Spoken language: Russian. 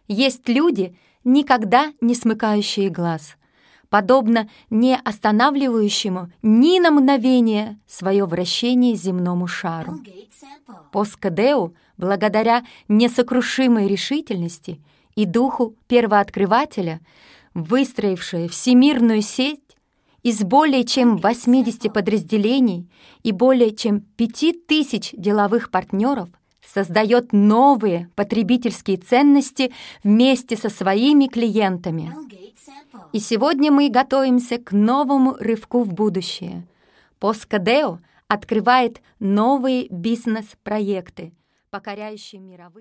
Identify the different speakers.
Speaker 1: Есть люди, никогда не смыкающие глаз, подобно не останавливающему ни на мгновение свое вращение земному шару. Posca Deo, благодаря несокрушимой решительности и духу первооткрывателя, выстроившая всемирную сеть из более чем 80 подразделений и более чем 5000 деловых партнеров, создает новые потребительские ценности вместе со своими клиентами. И сегодня мы готовимся к новому рывку в будущее. Posca Deo открывает новые бизнес-проекты, покоряющие мировые...